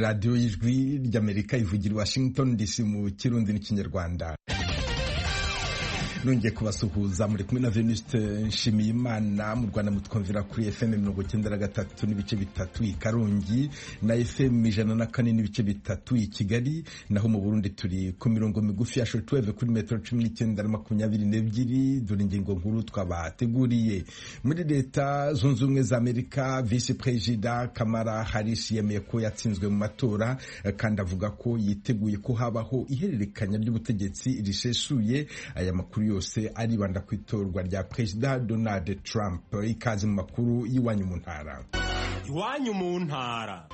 radiyo y'ijwi ry'Amerika ivugira i Washington DC mu Kirundi n'Ikinyarwanda. Nongeye kubasuhuza muri kumwe na Venuste Nshimiyimana. Mu Rwanda mutwumvira kuri FM 93 n'ibice bitatu i Karongi na FM 104 n'ibice bitatu i Kigali, naho mu Burundi turi ku mirongo migufi ya shortwave kuri metero 19-22. Dore ingingo nkuru twabateguriye. Muri Leta Zunze Ubumwe za Amerika, Vice President Kamala Harris yemeye ko yatsinzwe mu matora kandi avuga ko yiteguye ko habaho ihererekanya ry'ubutegetsi risesuye. Aya makuru yose aribanda ku itorwa rya Perezida Donald Trump. Ikaze mu makuru y'iwanyu mu ntara. Iwanyu mu ntara.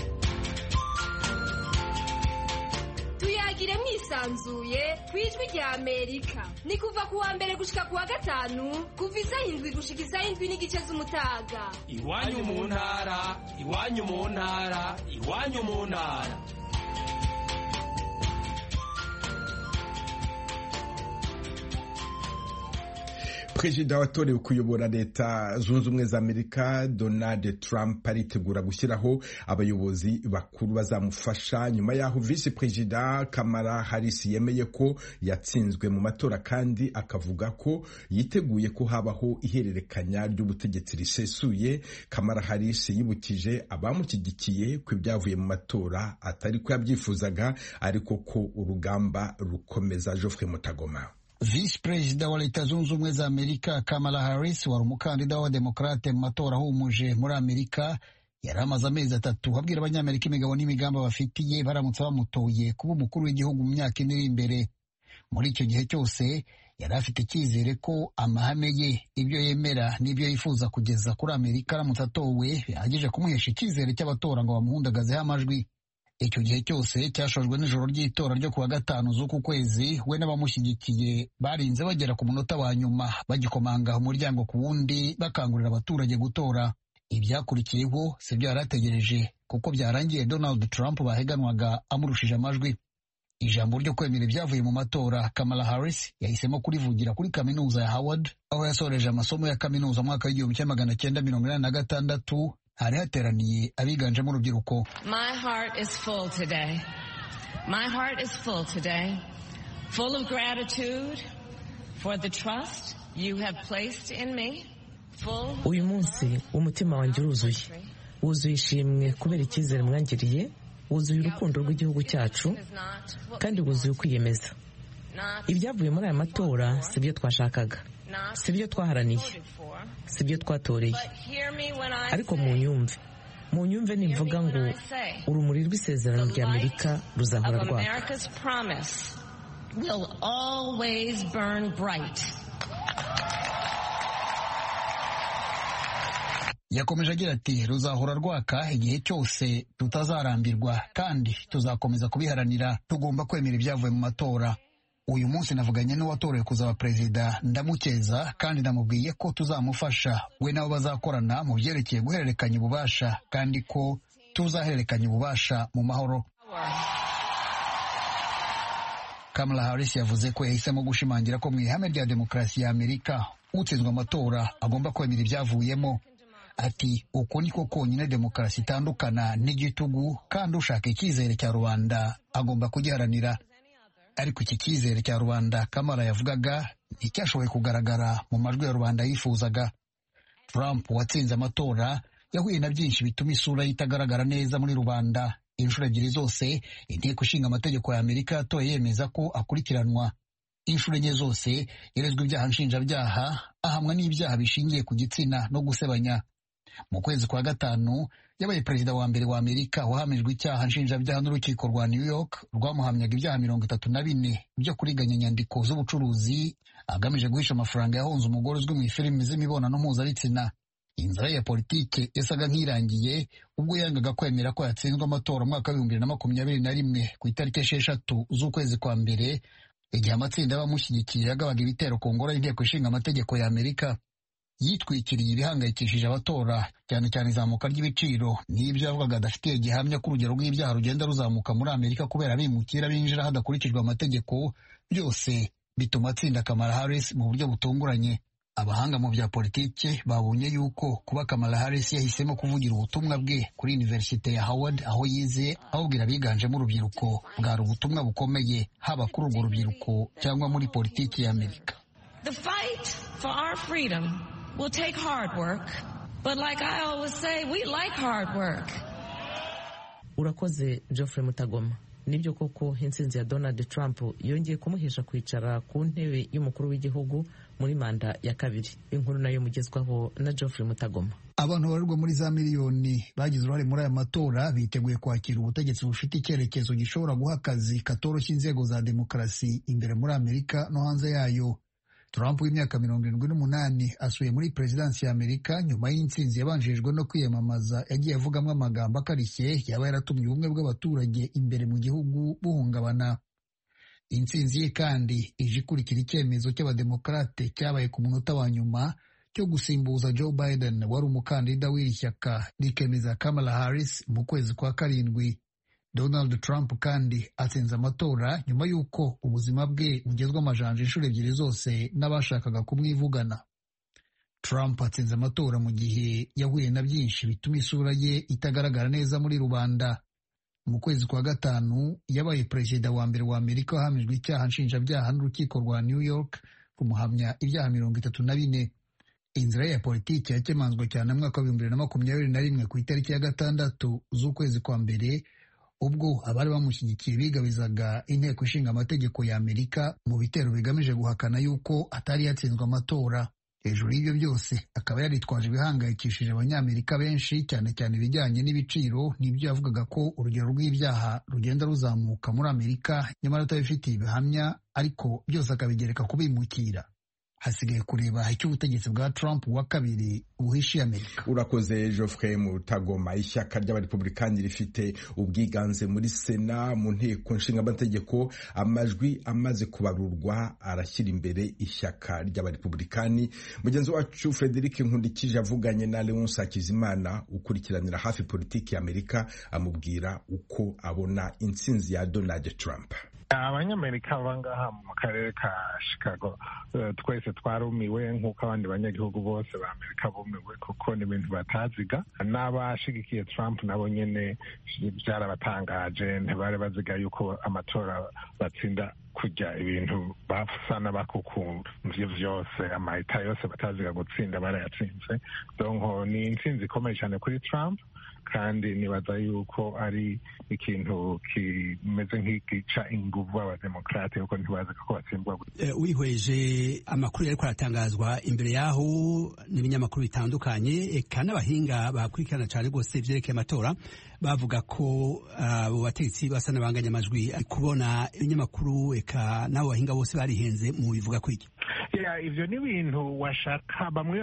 Tuyagire mwisanzuye kwijwi rya Amerika. Ni kuva ku wa mbere gushika ku wa gatanu, kuva isaha 7 gushika isaha 7 n'igice z'umutaga. Iwanyu mu ntara, iwanyu mu ntara, iwanyu mu ntara. Perezida watorewe kuyobora Leta Zunze Ubumwe za Amerika Donald Trump aritegura gushyiraho abayobozi bakuru bazamufasha nyuma yaho Vice President Kamala Harris yemeye ko yatsinzwe mu matora kandi akavuga ko yiteguye ko habaho ihererekanya ry'ubutegetsi risesuye. Kamala Harris yibukije abamushyigikiye ko ibyavuye mu matora atari ko yabyifuzaga ariko ko urugamba rukomeza. Geoffrey Mutagoma. Vice President wa Leta Zunze Ubumwe za Amerika Kamala Harris wari umukandida wa Demokrate mu matora ahumuje muri Amerika yari amaze amezi 3 abwira abanyamerika imigabo n'imigambi bafitiye baramutse bamutoye kuba umukuru w'igihugu mu myaka iri imbere. Muri icyo gihe cyose yari afite icyizere ko amahame ye, ibyo yemera n'ibyo yifuza kugeza kuri Amerika aramutse atowe bihagije kumuhesha icyizere cy'abatora ngo bamuhundagazeho amajwi. Icyo gihe cyose cyashojwe n'ijoro ry'itora ryo kuwa 5 z'uku kwezi. We n'abamushyigikiye barinze bagera ku munota wa nyuma bagikomanga umuryango ku wundi bakangurira abaturage gutora. Ibyakurikiyeho si byo yarategereje kuko byarangiye Donald Trump baheganwaga amurushije amajwi. Ijambo ryo kwemera ibyavuye mu matora Kamala Harris yahisemo kurivugira kuri kaminuza ya Howard aho yasoreje amasomo ya kaminuza mu mwaka w'1986. hari hateraniye abiganjemo urubyiruko. My heart is full today. My heart is full today. Full of gratitude for the trust you have placed in me. Uyu munsi umutima wanjye uruzuye. Wuzuye ishimwe kubera icyizere mwangiriye. Wuzuye urukundo rw'igihugu cyacu kandi wuzuye ukwiyemeza. Ibyavuye muri aya matora si byo twashakaga, si byo twaharaniye, si byo twatoreye. Ariko mu nyumve nimvuga ngo urumuri rw'isezerano rya Amerika ruzahora rwaka. Yakomeje agira ati ruzahora rwaka igihe cyose, tutazarambirwa kandi tuzakomeza kubiharanira. Tugomba kwemera ibyavuye mu matora. Uyu munsi navuganye n'uwatorewe kuzaba perezida, ndamukeza kandi ndamubwiye ko tuzamufasha we nabo bazakorana mu byerekeye guhererekanya ububasha kandi ko tuzahererekanya ububasha mu mahoro. Kamala Harris yavuze ko yahisemo gushimangira ko mu ihame rya demokarasi ya Amerika utsinzwe amatora agomba kwemera ibyavuyemo. Ati uko niko konyine demokarasi itandukana n'igitugu kandi ushaka icyizere cya rubanda agomba kugiharanira. Ariko iki cyizere cya rubanda Kamala yavugaga nticyashoboye kugaragara mu majwi ya rubanda yifuzaga. Trump watsinze amatora yahuye na byinshi bituma isura itagaragara neza muri rubanda. Inshuro ebyiri zose inteko ishinga amategeko ya Amerika yatoye yemeza ko akurikiranwa. Inshuro enye zose yarezwe ibyaha nshinjabyaha, ahamwa n'ibyaha bishingiye ku gitsina no gusebanya. Mu kwezi kwa 5 yabaye perezida wa mbere wa Amerika wahamijwe icyaha nshinjabyaha n'urukiko rwa New York rwamuhamyaga ibyaha 34 byo kuriganya inyandiko z'ubucuruzi agamije guhisha amafaranga yahonze umugore uzwi mu ifilimi z'imibonano mpuzabitsina. Inzira ya politike yasaga nk'irangiye ubwo yangaga kwemera ko yatsinzwe amatora mu mwaka wa 2021 ku itariki 6 z'ukwezi kwa mbere, igihe amatsinda y'abamushyigikiye yagabaga ibitero ku ngoro y'inteko ishinga amategeko ya Amerika. Yitwikiriye ibihangayikishije abatora, cyane cyane izamuka ry'ibiciro n'ibyo yavugaga adafitiye gihamya ko urugero rw'ibyaha rugenda ruzamuka muri Amerika kubera abimukira binjira hadakurikijwe amategeko. Byose bituma atsinda Kamala Harris mu buryo butunguranye. Abahanga mu bya politike babonye yuko kuba Kamala Harris yahisemo kuvugira ubutumwa bwe kuri Universite ya Howard aho yize ahubwira abiganjemo urubyiruko bwari ubutumwa bukomeye haba kuri urwo rubyiruko cyangwa muri politiki ya Amerika. The fight for our freedom will take hard work, but like I always say, we like hard work. Urakoze Geoffrey Mutagoma. Nibyo koko intsinzi ya Donald Trump yongeye kumuhesha kwicara ku ntebe y'umukuru w'igihugu muri manda ya kabiri. Inkuru nayo mugezwaho na Geoffrey Mutagoma. Abantu barirwa muri za miliyoni bagize uruhare muri aya matora biteguye kwakira ubutegetsi bufite icyerekezo gishobora guha akazi katoroshye inzego za demokarasi imbere muri Amerika no hanze yayo. Trump w'imyaka 78 asuye muri perezidansi ya Amerika nyuma y'intsinzi yabanjirijwe no kwiyamamaza yagiye avugamo amagambo akarishye yaba yaratumye ubumwe bw'abaturage imbere mu gihugu buhungabana. Intsinzi ye kandi ije ikurikira icyemezo cy'abademokarate cyabaye ku munota wa nyuma cyo gusimbuza Joe Biden wari umukandida w'iri shyaka rikemeza Kamala Harris mu kwezi kwa karindwi. Donald Trump kandi atsinze amatora nyuma y'uko ubuzima bwe bugezwe amajanja inshuro ebyiri zose n'abashakaga kumwivugana. Trump atsinze amatora mu gihe yahuye na byinshi bituma isura ye itagaragara neza muri rubanda. Mu kwezi kwa gatanu yabaye perezida wa mbere wa Amerika wahamijwe icyaha nshinjabyaha n'urukiko rwa New York kumuhamya ibyaha 34. Inzira ya politiki yakemanzwe cyane mu mwaka wa 2021 ku itariki ya 6 z'ukwezi kwa mbere ubwo abari bamushyigikiye bigabizaga inteko ishinga amategeko ya Amerika mu bitero bigamije guhakana yuko atari yatsinzwe amatora. Hejuru y'ibyo byose akaba yaritwaje ibihangayikishije abanyamerika benshi cyane cyane ibijyanye n'ibiciro n'ibyo yavugaga ko urugero rw'ibyaha rugenda ruzamuka muri Amerika nyamara atabifitiye ibihamya, ariko byose akabigereka kubimukira. Hasigaye kureba icyo ubutegetsi bwa Trump wa kabiri buhishiye Amerika. Urakoze Geoffrey Mutagoma. Ishyaka ry'abarepublikani rifite ubwiganze muri Sena mu nteko nshingamategeko, amajwi amaze kubarurwa arashyira imbere ishyaka ry'abarepublikani. Mugenzi wacu Frederic Nkundikije avuganye na Leonce Hakizimana ukurikiranira hafi politiki ya Amerika amubwira uko abona intsinzi ya Donald Trump. Abanyamerika bangaha mu karere ka Chicago twese twarumiwe nk'uko abandi banyagihugu bose ba Amerika bumiwe kuko ni ibintu bataziga. N'abashigikiye Trump nabo nyene byarabatangaje, ntibari baziga yuko amatora batsinda kujya ibintu bafana bakukumvye vyose, amahita yose bataziga gutsinda barayatsinze. Donc ni intsinzi ikomeye cyane kuri Trump, kandi nibaza yuko ari ikintu kimeze nk'igica inguvu abademokrate kuko ntibazi ko batsindwa. Wihweje amakuru yariko aratangazwa imbere yaho n'ibinyamakuru bitandukanye, eka n'abahinga bakurikirana cyane rwose ivyerekeye amatora bavuga ko abo bategetsi basa n'abanganya amajwi. Kubona ibinyamakuru eka n'abo bahinga bose barihenze mu bivuga ko iki? Ivyo ni ibintu washaka bamwe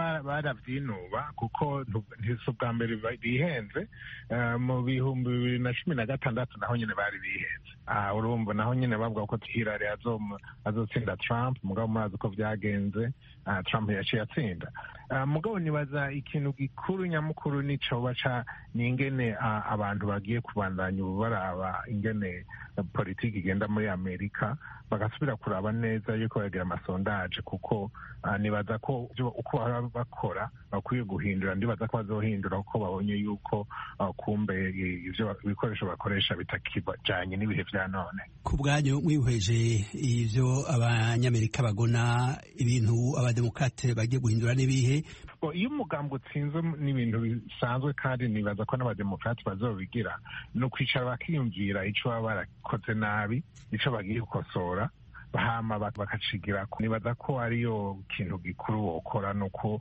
baravyinuba kuko ntisi ubwa mbere bihenze. Mu bihumbi 2016 naho nyene bari bihenze. Urumva naho nyene bavuga ko Hillary azotsinda Trump, mugabo murazi ko vyagenze, Trump yaciye atsinda. Mugabo nibaza ikintu gikuru nyamukuru nico baca ningene abantu bagiye kubandanya baraba ingene politiki igenda muri Amerika, bagasubira kuraba neza yuko bagira amasondaje, kuko nibaza ko uko bakora bakwiye guhindura. Ndibaza ko bazohindura kuko babonye yuko kumbe ivyo bikoresho bakoresha bitakibajanye n'ibihe vya none. Ku bwanyu mwihweje ivyo abanyamerika bagona ibintu abademokrate bagiye guhindura n'ibihe? Iyo umugambi utsinze n'ibintu bisanzwe, kandi nibaza ko n'abademokrate bazobigira, no kwicara bakiyumvira ico baba barakoze nabi, ico bagiye gukosora, bahama bakacigira. Nibaza ko ariyo kintu gikuru wokora, nuko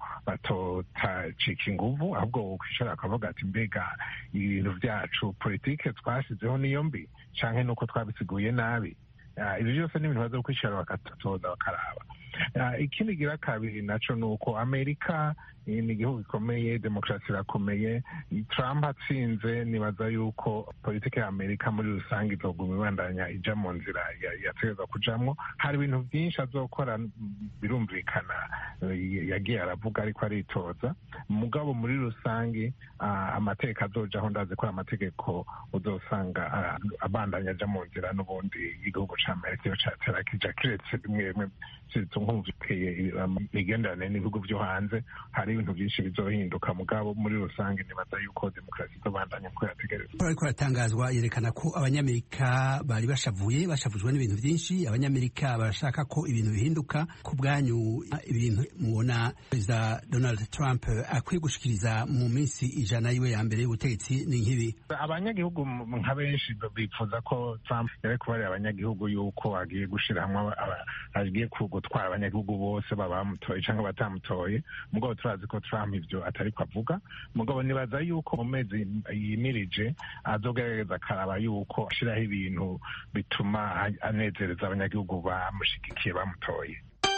batotacika inguvu, ahubwo wokwicara akavuga ati mbega ibintu vyacu politike twasizeho niyo mbi canke nuko twabisiguye nabi. Ibyo byose ni ibintu baza kwicara bakatoza bakaraba. Ikindi gira kabiri naco nuko Amerika ni igihugu gikomeye, demokarasi irakomeye. Trump atsinze, nibaza yuko politiki ya Amerika muri rusange izoguma ibandanya ija mu nzira yategerezwa kujamwo. Hari ibintu byinshi azokora birumvikana, yagiye aravuga ariko aritoza. Mugabo muri rusange amateka azojaho, ndazi ko amategeko uzosanga abandanya aja mu nzira n'ubundi igihugu ca Amerika iyo catera kija kiretse bimwe nko mu vyerekeye imigenderanire n'ibihugu vyo hanze hari ibintu byinshi bizohinduka mugabo muri rusange nibaza yuko demokarasi izobandanya ko yategerezwa. Ariko aratangazwa yerekana ko abanyamerika bari bashavujwe n'ibintu byinshi. Abanyamerika barashaka ko ibintu bihinduka. Ku bwanyu ibintu mubona Perezida Donald Trump akwiye gushikiriza mu minsi 100 yiwe ya mbere y'ubutegetsi ni nk'ibi? Abanyagihugu nka benshi bifuza ko Trump yari kubarira abanyagihugu yuko agiye gushira hamwe agiye gutwara abanyagihugu bose baba bamutoye cyangwa batamutoye. Mugabo turazi ko Trump ivyo atari ko avuga. Mugabo nibaza yuko mu mezi yimirije azogerageza akaraba yuko ashiraho ibintu bituma anezereza abanyagihugu bamushigikiye bamutoye.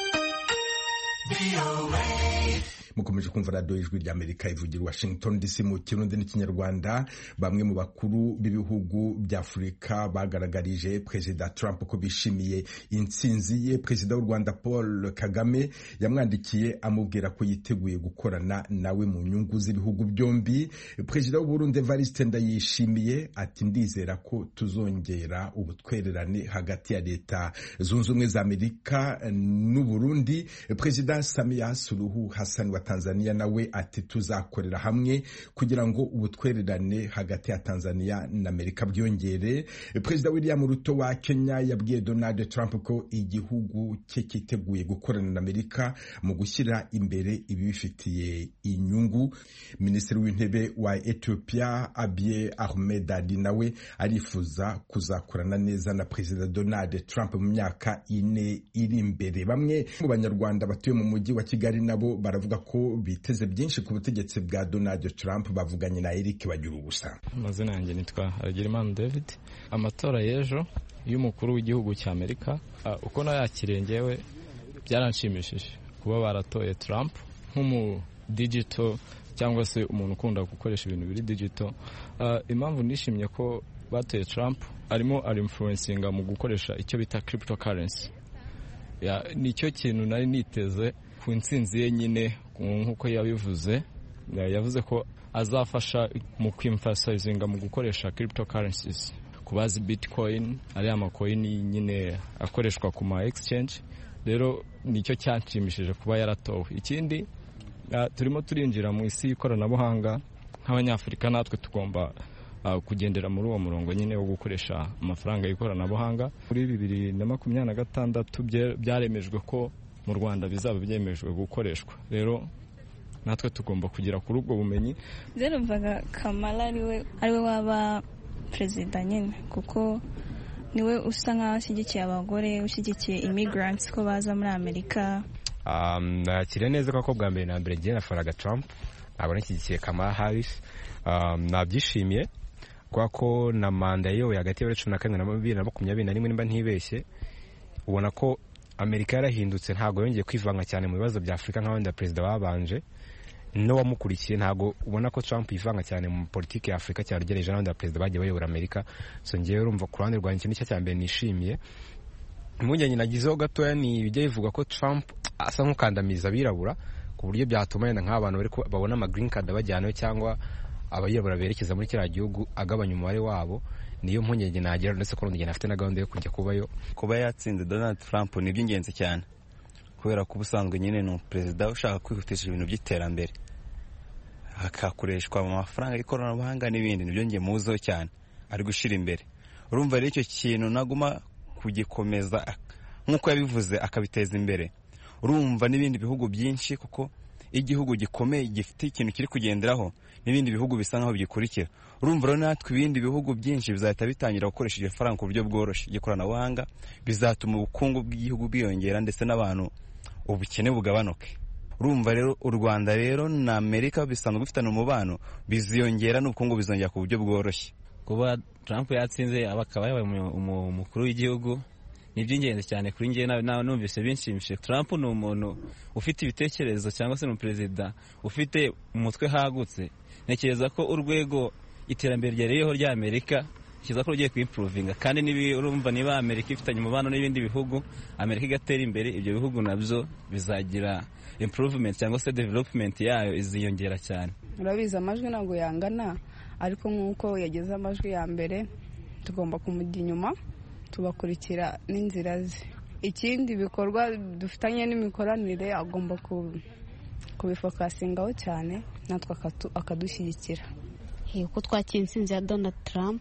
Mukomeje kumva radio Ijwi ry'Amerika ivugira Washington DC mu Kirundi n'Ikinyarwanda. Bamwe mu bakuru b'ibihugu bya Afurika bagaragarije Perezida Trump ko bishimiye intsinzi ye. Perezida w'u Rwanda Paul Kagame yamwandikiye amubwira ko yiteguye gukorana nawe mu nyungu z'ibihugu byombi. Perezida w'u Burundi Evariste Ndayishimiye ati ndizera ko tuzongera ubutwererane hagati ya Leta Zunze Ubumwe za Amerika n'u Burundi. Perezida Samia Suluhu Hassan wa Tanzania nawe ati tuzakorera hamwe kugira ngo ubutwererane hagati ya Tanzania na Amerika byongere. Perezida William Ruto wa Kenya yabwiye Donald Trump ko igihugu cye kiteguye gukorana na Amerika mu gushyira imbere ibifitiye inyungu. Minisitiri w'intebe wa Ethiopia Abiy Ahmed Ali nawe arifuza kuzakorana neza na Perezida Donald Trump mu myaka 4 iri imbere. Bamwe mu Banyarwanda batuye mu mujyi wa Kigali nabo baravuga ko biteze byinshi ku butegetsi bwa Donald Trump. Bavuganye na Eric Bagirubusa. Amazina yanjye nitwa Hagirimana David. Amatora y'ejo y'umukuru w'igihugu cya Amerika uko nayakiriye ngewe byaranshimishije kuba baratoye Trump nk'umu digital cyangwa se umuntu ukunda gukoresha ibintu biri digital. Impamvu nishimye ko batoye Trump arimo influencinga mu gukoresha icyo bita cryptocurrency. Nicyo kintu nari niteze ku intsinzi ye nyine nk'uko yabivuze. Yavuze ko azafasha mu kwimfasizinga mu gukoresha cryptocurrencies, kubazi Bitcoin ari amacoin nyine akoreshwa ku ma exchange. Rero nicyo cyanshimishije kuba yaratowe. Ikindi turimo turinjira mu isi y'ikoranabuhanga nk'Abanyafurika, natwe tugomba kugendera muri uwo murongo nyine wo gukoresha amafaranga y'ikoranabuhanga. Muri 2026 byaremejwe ko mu Rwanda bizaba byemejwe gukoreshwa. Rero natwe tugomba kugira kuri ubwo bumenyi. Mvaga Kamala ariwe waba perezida nyine, kuko niwe usa nk'aho ashyigikiye abagore, ushyigikiye immigrants ko baza muri Amerika. Nakiriye neza ko bwa mbere na mbere na Faraga Trump abona ishyigikiye Kamala Harris. Nabyishimiye kwa ko na manda yo hagati ya 2014 na 2021 nimba ntibeshye, ubona ko Amerika yarahindutse, ntago yongeye kwivanga cyane mu bibazo bya Afrika nk'abandi perezida babanje. No wamukurikiye ntago ubona ko Trump yivanga cyane mu politiki ya Afrika cyarugereje n'abandi perezida bagiye bayobora Amerika. So ngiye urumva ku ruhande rwanjye n'icyo cyambere nishimiye. Impungenge nagizeho gatoya ni bijya bivuga ko Trump asa nk'ukandamiza abirabura ku buryo byatuma yenda nk'abantu bari babona ama green card bajyanayo cyangwa abayirabura berekeza muri kiriya gihugu agabanya umubare wabo. Niyo mpungenge nagira, ndetse ko ndagenda afite na gahunda yo kujya kubayo. Kuba yatsinze Donald Trump ni iby'ingenzi cyane, kubera ko ubusanzwe nyine ni perezida ushaka kwihutisha ibintu by'iterambere, hakakoreshwa amafaranga y'ikoranabuhanga n'ibindi. Nibyo ngiye muzo cyane ari gushira imbere. Urumva rero icyo kintu naguma kugikomeza nk'uko yabivuze akabiteza imbere. Urumva n'ibindi bihugu byinshi, kuko igihugu gikomeye gifite ikintu kiri kugenderaho n'ibindi bihugu bisa nkaho bigikurikira. Urumva rero natwe ibindi bihugu byinshi bizahita bitangira gukoresha iryo faranga ku buryo bworoshye ikoranabuhanga, bizatuma ubukungu bw'igihugu bwiyongera ndetse n'abantu ubukene bugabanuke. Urumva rero u Rwanda rero na Amerika bisanzwe bifitanye umubano, biziyongera n'ubukungu bizongera ku buryo bworoshye. Kuba Trump yatsinze akaba yabaye umukuru w'igihugu ni iby'ingenzi cyane kuri njye. Nawe numvise binshimishije. Trump ni umuntu ufite ibitekerezo cyangwa se ni perezida ufite umutwe hagutse. Ntekereza ko urwego iterambere ryereyeho rya Amerika kiza ko rugiye kwimprovinga, kandi urumva niba Amerika ifitanye umubano n'ibindi bihugu, Amerika igatera imbere, ibyo bihugu nabyo bizagira improvement cyangwa se development yayo iziyongera cyane. Urabizi amajwi ntabwo yangana, ariko nk'uko yageze amajwi ya mbere tugomba kumujya inyuma tubakurikira n'inzira ze. ikindi bikorwa dufitanye n'imikoranire agomba kubifokasingaho cyane natwe akadushyigikira. Uko twakira intsinzi ya Donald Trump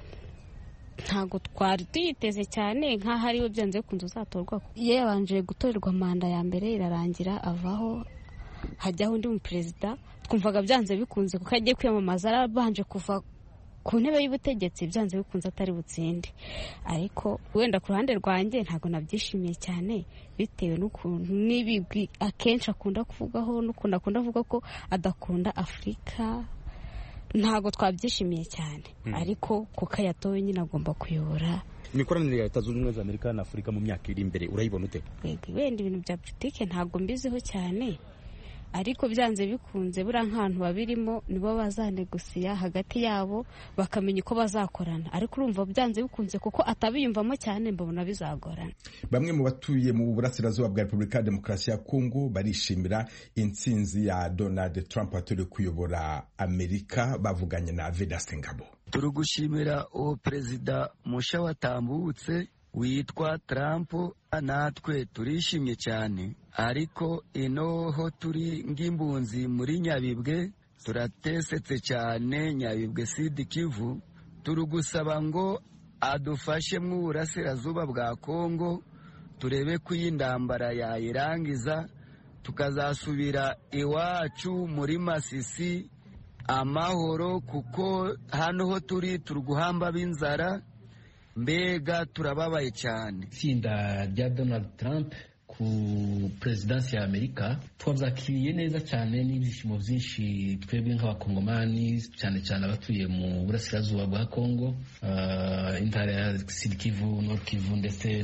ntabwo twari tuyiteze cyane nk'aho ariwe byanze bikunze uzatorwa. Iyo yabanje gutorerwa manda ya mbere irarangira avaho hajyaho undi muperezida, twumvaga byanze bikunze kuko agiye kwiyamamaza arabanje kuva ku ntebe y'ubutegetsi byanze bikunze atari butsinde. Ariko wenda ku ruhande rwanjye ntabwo nabyishimiye cyane bitewe n'ukuntu n'ibigwi akenshi akunda kuvugaho n'ukuntu akunda avuga ko adakunda Afurika. Ntabwo twabyishimiye cyane ariko kuko yatowe nyine agomba kuyobora. Imikoranire ya Leta Zunze Ubumwe za Amerika na Afurika mu myaka iri imbere urayibona ute? Wenda ibintu bya politike ntabwo mbiziho cyane ariko byanze bikunze buriya nk'abantu babirimo nibo bazanegusiya hagati yabo bakamenya uko bazakorana, ariko urumva byanze bikunze kuko atabiyumvamo cyane mbona bizagorana. Bamwe mu batuye mu burasirazuba bwa Repubulika ya Demokarasi ya Kongo barishimira intsinzi ya Donald Trump atari kuyobora Amerika. Bavuganye na Vedaste Ngabo. Turi gushimira uwo perezida musha watambutse witwa Trump, natwe turishimye cyane, ariko inoho turi ng'imbunzi muri Nyabibwe turatesetse cyane. Nyabibwe Sud Kivu, turi gusaba ngo adufashe mu burasirazuba bwa Kongo turebe ko iyi ndambara yayirangiza tukazasubira iwacu muri Masisi amahoro, kuko hano ho turi guhamba b'inzara, mbega turababaye cyane. Itsinda rya Donald Trump ku presidansi ya Amerika twabyakiriye neza cyane n'ibyishimo byinshi twebwe nk'abakongomani, cyane cyane abatuye mu burasirazuba bwa Kongo, intara ya Sud Kivu, Nord Kivu ndetse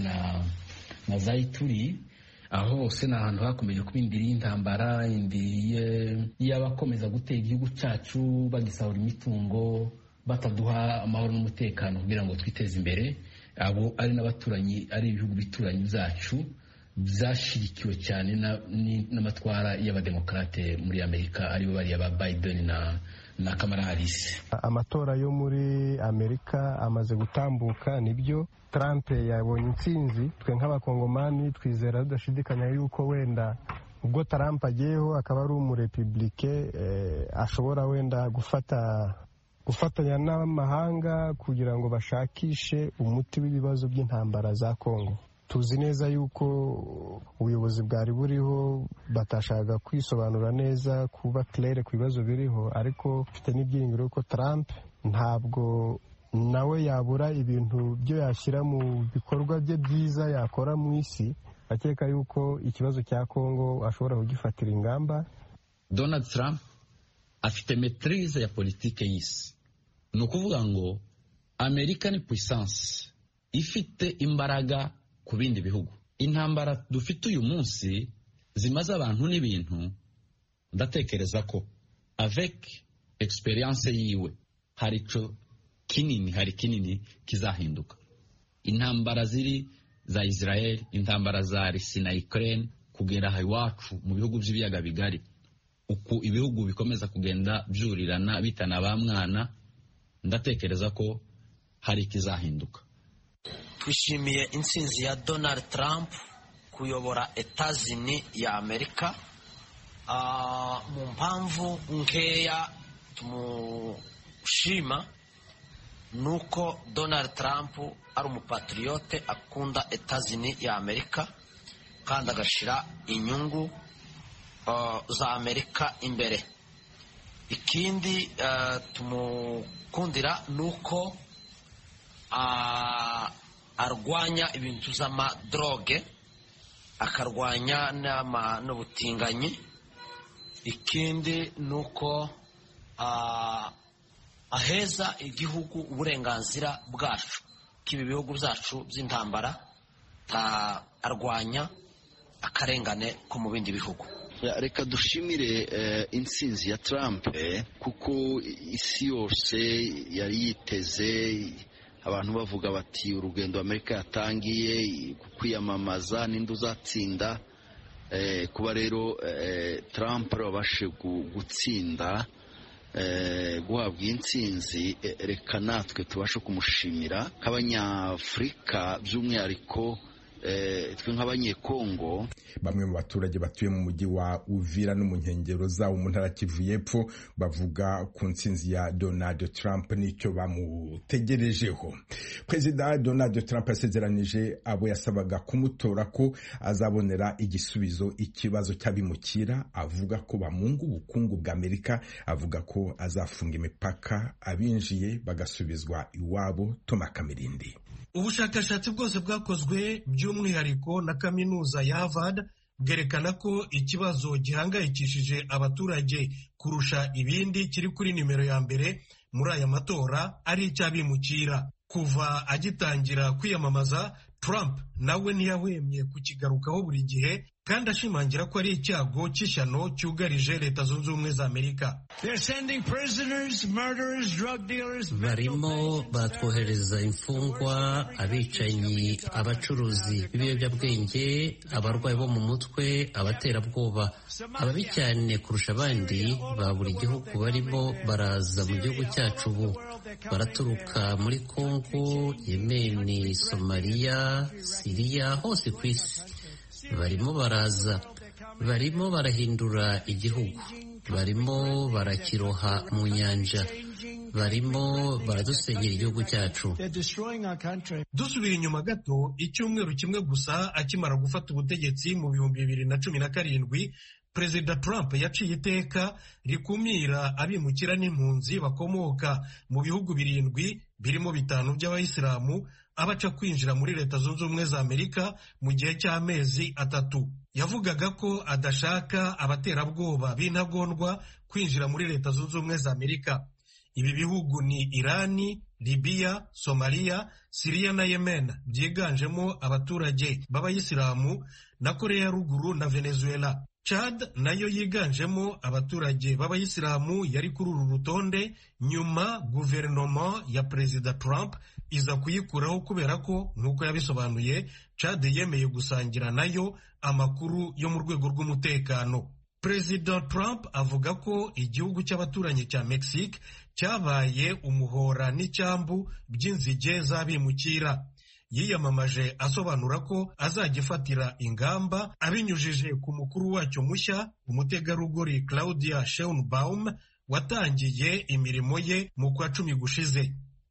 na Zaituri. Aho hose ni ahantu hakomeje kuba indiri y'intambara, indiri y'abakomeza gutera igihugu cyacu bagisahura imitungo, bataduha amahoro n'umutekano kugira ngo twiteze imbere. Abo ari n'abaturanyi, ari ibihugu bituranyi byacu byashyigikiwe cyane n'amatwara y'abademokarate muri Amerika, aribo bariya ba Biden na Kamala Harris. Amatora yo muri Amerika amaze gutambuka, nibyo Trump yabonye intsinzi. Twe nk'abakongomani twizera tudashidikanya yuko wenda ubwo Trump agiyeho akaba ari umurepublike ashobora wenda gufatanya n'amahanga kugira ngo bashakishe umuti w'ibibazo by'intambara za Kongo. Tuzi neza yuko ubuyobozi bwari buriho batashaka kwisobanura neza, kuba claire ku bibazo biriho, ariko mfite n'ibyiringiro ko Trump ntabwo nawe yabura ibintu byo yashyira mu bikorwa bye byiza yakora mu isi. Akeka yuko ikibazo cya Kongo ashobora kugifatira ingamba. Donald Trump afite maîtrise ya politike y'isi. Ni ukuvuga ngo Amerika ni puissance ifite imbaraga ku bindi bihugu. Intambara dufite uyu munsi zimaze abantu n'ibintu, ndatekereza ko avec experience yiwe hari kinini kizahinduka. Intambara ziri za Israel, intambara za Russia na Ukraine, kugera iwacu mu bihugu by'ibiyaga bigari, uku ibihugu bikomeza kugenda byurirana bitana ba mwana, ndatekereza ko hari kizahinduka. Twishimiye intsinzi ya Donald Trump kuyobora Etats-Unis ya Amerika. Mu mpamvu nkeya tumushima nuko Donald Trump ari umupatriote, akunda Etats-Unis ya Amerika kandi agashira inyungu za Amerika imbere. Ikindi tumukundira nuko arwanya ibintu z'amadroge, akarwanya n'ubutinganyi. Ikindi nuko aheza igihugu uburenganzira bwacu, k'ibi bihugu byacu by'intambara, arwanya akarengane ko mu bindi bihugu. Reka dushimire intsinzi ya Trump, kuko isi yose yari yiteze, abantu bavuga bati urugendo Amerika yatangiye kwiyamamaza ninde uzatsinda. Kuba rero Trump abashe gutsinda, guhabwa intsinzi, reka natwe tubashe kumushimira nk'abanyafurika, by'umwihariko twe nk'abanyekongo. Bamwe mu baturage batuye mu mujyi wa Uvira no mu nkengero zawo mu ntara Kivu y'Epfo bavuga ku ntsinzi ya Donald Trump n'icyo bamutegerejeho. Perezida Donald Trump yasezeranije abo yasabaga kumutora ko azabonera igisubizo ikibazo cy'abimukira, avuga ko bamunga ubukungu bwa Amerika, avuga ko azafunga imipaka abinjiye bagasubizwa iwabo. Toma Kamirindi. Ubushakashatsi bwose bwakozwe by'umwihariko na kaminuza ya Harvard bwerekana ko ikibazo gihangayikishije abaturage kurusha ibindi kiri kuri nimero ya mbere muri aya matora ari icy'abimukira. Kuva agitangira kwiyamamaza, Trump nawe ntiyahwemye kukigarukaho buri gihe kandi ashimangira ko ari icyago cy'ishyano cyugarije Leta Zunze Ubumwe za Amerika. Barimo batwohereza imfungwa, abicanyi, abacuruzi b'ibiyobyabwenge, abarwayi bo mu mutwe, abaterabwoba. Ababi cyane kurusha abandi ba buri gihugu barimo baraza mu gihugu cyacu ubu. Baraturuka muri Kongo, Yemeni, Somalia, Siriya, hose ku isi. Barimo baraza, barimo barahindura igihugu, barimo barakiroha mu nyanja, barimo baradusenyera igihugu cyacu. Dusubira inyuma gato, icyumweru kimwe gusa akimara gufata ubutegetsi mu 2017, Perezida Trump yaciye iteka rikumira abimukira n'impunzi bakomoka mu bihugu 7 birimo 5 by'abayisilamu abaca kwinjira muri Leta Zunze Ubumwe za Amerika mu gihe cy'amezi 3. Yavugaga ko adashaka abaterabwoba b'intagondwa kwinjira muri Leta Zunze Ubumwe za Amerika. Ibi bihugu ni Irani, Libya, Somalia, Syria na Yemen byiganjemo abaturage b'abayisilamu, na Korea ya Ruguru na Venezuela. Chad nayo yiganjemo abaturage b'abayisilamu yari kuri uru rutonde, nyuma guverinoma ya Perezida Trump iza kuyikuraho kubera ko nk'uko yabisobanuye Chad yemeye gusangira nayo amakuru yo mu rwego rw'umutekano. Perezida Trump avuga ko igihugu cy'abaturanyi cya Mexique cyabaye umuhora n'icyambu by'inzige z'abimukira. Yiyamamaje asobanura ko azagifatira ingamba abinyujije ku mukuru wacyo mushya, umutegarugori Claudia Sheinbaum watangiye imirimo ye mu kwa 10 gushize.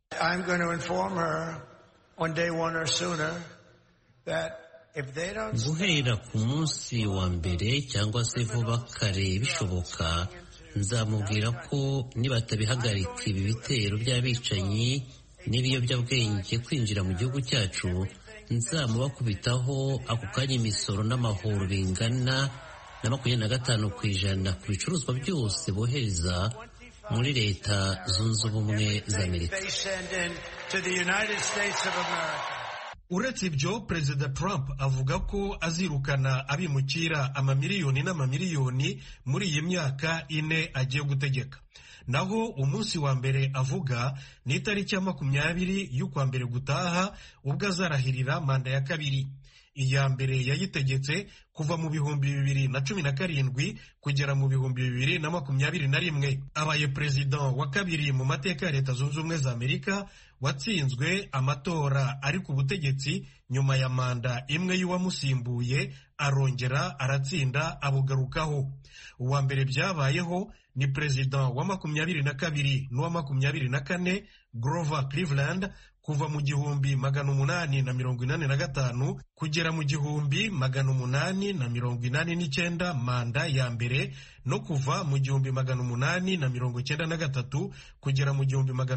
Guhera ku munsi wa mbere cyangwa se vuba kare bishoboka, nzamubwira ko nibatabihagarika ibi bitero by'abicanyi n'ibiyobyabwenge kwinjira mu gihugu cyacu, nzamubakubitaho ako kanya imisoro n'amahoro bingana na 25% ku bicuruzwa byose bohereza muri Leta Zunze Ubumwe za Amerika. Uretse ibyo, Perezida Trump avuga ko azirukana abimukira amamiliyoni n'amamiliyoni muri iyi myaka 4 agiye gutegeka. Naho umunsi wa mbere avuga ni itariki ya 20 y'ukwa mbere gutaha, ubwo azarahirira manda ya kabiri. Iya mbere yayitegetse kuva mu 2017 kugera mu 2021. Abaye perezida wa kabiri mu mateka ya Leta Zunze Ubumwe za Amerika watsinzwe amatora ari ku butegetsi nyuma ya manda imwe y'uwamusimbuye, arongera aratsinda abugarukaho. Uwa mbere byabayeho ni perezida wa 22 n'uwa 24 Grover Cleveland kuva mu 1885 kugera mu 1889 manda ya mbere, no kuva mu 1893 kugera mu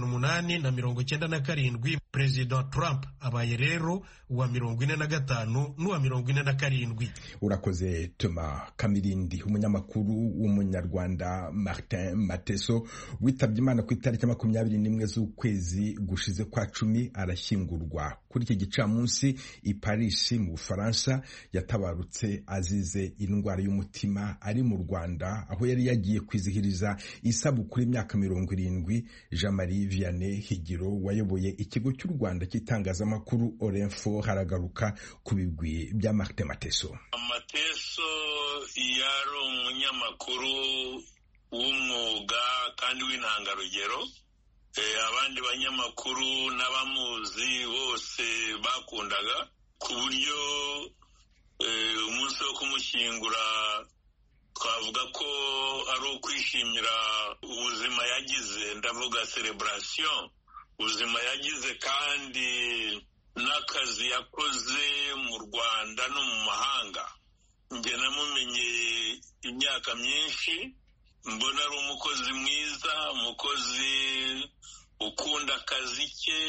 1897. Perezida Trump abaye rero uwa 45 n'uwa 47. Urakoze Toma Kamirindi. Umunyamakuru w'umunyarwanda Martin Mateso witabye Imana ku itariki 21 z'ukwezi gushize kwa 10 arashyingurwa kuri iki gicamunsi i Paris mu Bufaransa. Yatabarutse azize indwara y'umutima ari mu Rwanda, aho yari yagiye kwizihiriza isabukuru y'imyaka 70. Jean-Marie Vianney Higiro wayoboye ikigo cy'u Rwanda cy'itangazamakuru Orinfo haragaruka ku bigwi bya Martin Mateso. Mateso yari umunyamakuru w'umwuga kandi w'intangarugero. Abandi banyamakuru n'abamuzi bose bakundaga, ku buryo umunsi wo kumushyingura twavuga ko ari ukwishimira ubuzima yagize, ndavuga celebration, ubuzima yagize kandi n'akazi yakoze mu Rwanda no mu mahanga. Njye namumenye imyaka myinshi, mbona ari umukozi mwiza, umukozi ukunda akazi ke,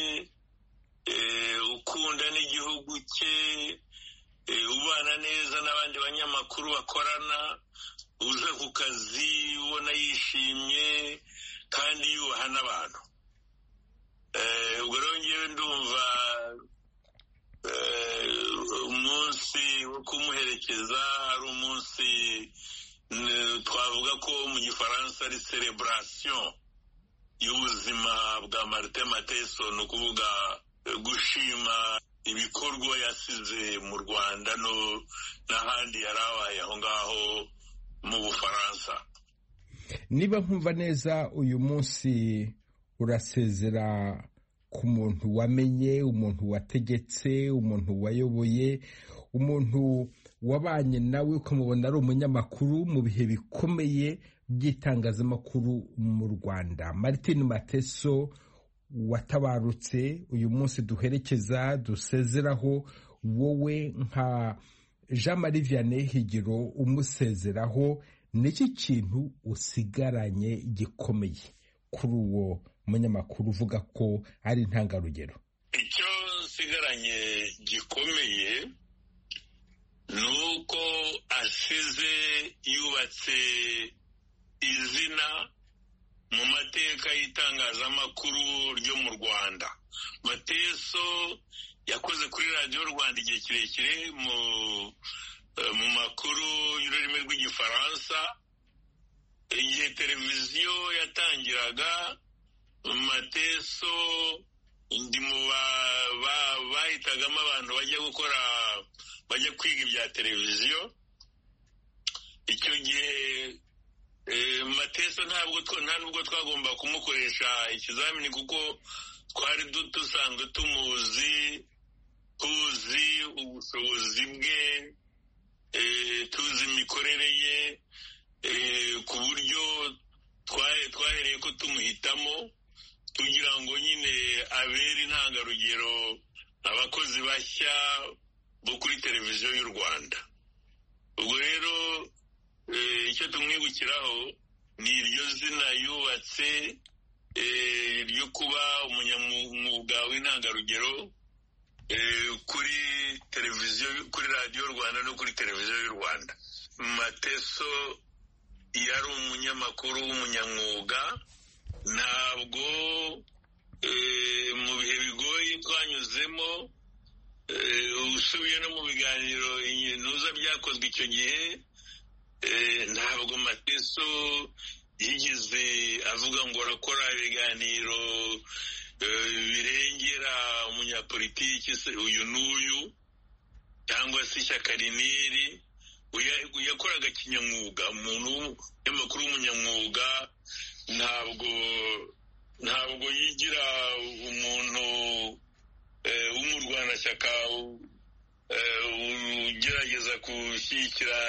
ukunda n'igihugu cye, ubana neza n'abandi banyamakuru bakorana, uza ku kazi ubona yishimye kandi yubaha n'abantu. Ubwo rero ngewe ndumva umunsi wo kumuherekeza ari umunsi twavuga ko mu gifaransa ari celebration y'ubuzima bwa Martin Mateso, ni ukuvuga gushima ibikorwa yasize mu Rwanda n'ahandi yari abaye aho ngaho mu Bufaransa. Niba nkumva neza, uyu munsi urasezera ku muntu wamenye, umuntu wategetse, umuntu wayoboye, umuntu wabanye nawe ukamubona ari umunyamakuru mu bihe bikomeye by'itangazamakuru mu Rwanda. Martin Mateso watabarutse, uyu munsi duherekeza, dusezeraho, wowe nka Jean Marie Vianney Higiro umusezeraho, n'iki kintu usigaranye gikomeye kuri uwo umunyamakuru uvuga ko ari intangarugero? Icyo nsigaranye gikomeye ni uko asize yubatse izina mu mateka y'itangazamakuru ryo mu Rwanda. Mateso yakoze kuri radiyo Rwanda igihe kirekire mu makuru y'ururimi rw'igifaransa. Igihe televiziyo yatangiraga, Mateso ndi mu bahitagamo abantu bajya kwiga ibya televiziyo. Icyo gihe Mateso nta nubwo twagomba kumukoresha ikizamini, kuko twari dusanzwe tuzi ubushobozi bwe, tuzi imikorere ye, ku buryo twahereye ko tumuhitamo kugira ngo nyine abere intangarugero abakozi bashya bo kuri televiziyo y'u Rwanda. Ubwo rero icyo tumwibukiraho ni iryo zina yubatse ryo kuba umunyamwuga w'intangarugero kuri televiziyo, kuri radiyo Rwanda no kuri televiziyo y'u Rwanda. Mateso yari umunyamakuru w'umunyamwuga. Ntabwo mu bihe bigoye twanyuzemo, usubiye no mu biganiro intuza byakozwe icyo gihe, ntabwo Mateso yigeze avuga ngo arakora ibiganiro birengera umunyapolitiki uyu n'uyu cyangwa se ishyaka riniri. Yakoraga kinyamwuga, umuntu w'umunyamakuru w'umunyamwuga. Ntabwo yigira umuntu w'umurwanashyaka ugerageza gushyigikira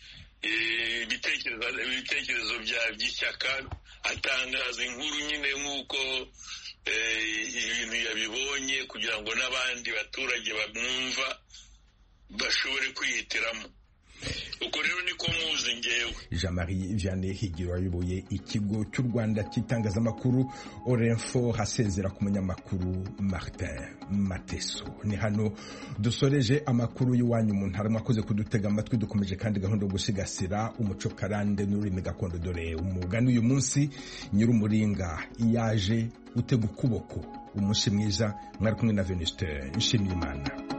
ibitekerezo by'ishyaka. Atangaza inkuru nyine nk'uko ibintu yabibonye, kugira ngo n'abandi baturage bamwumva bashobore kwihitiramo. Uko rero niko muzi ngewe. Jean Marie Vianney Higiro wayoboye ikigo cy'u Rwanda cy'itangazamakuru Orinfo hasezera ku munyamakuru Martin Mateso. Ni hano dusoreje amakuru y'Iwanyu mu Ntara. Mwakoze kudutega amatwi. Dukomeje kandi gahunda yo gusigasira umuco karande n'ururimi gakondo. Dore umugani uyu munsi, Nyirumuringa yaje utega ukuboko. Umunsi mwiza. Mwari kumwe na Venuste Nshimiyimana.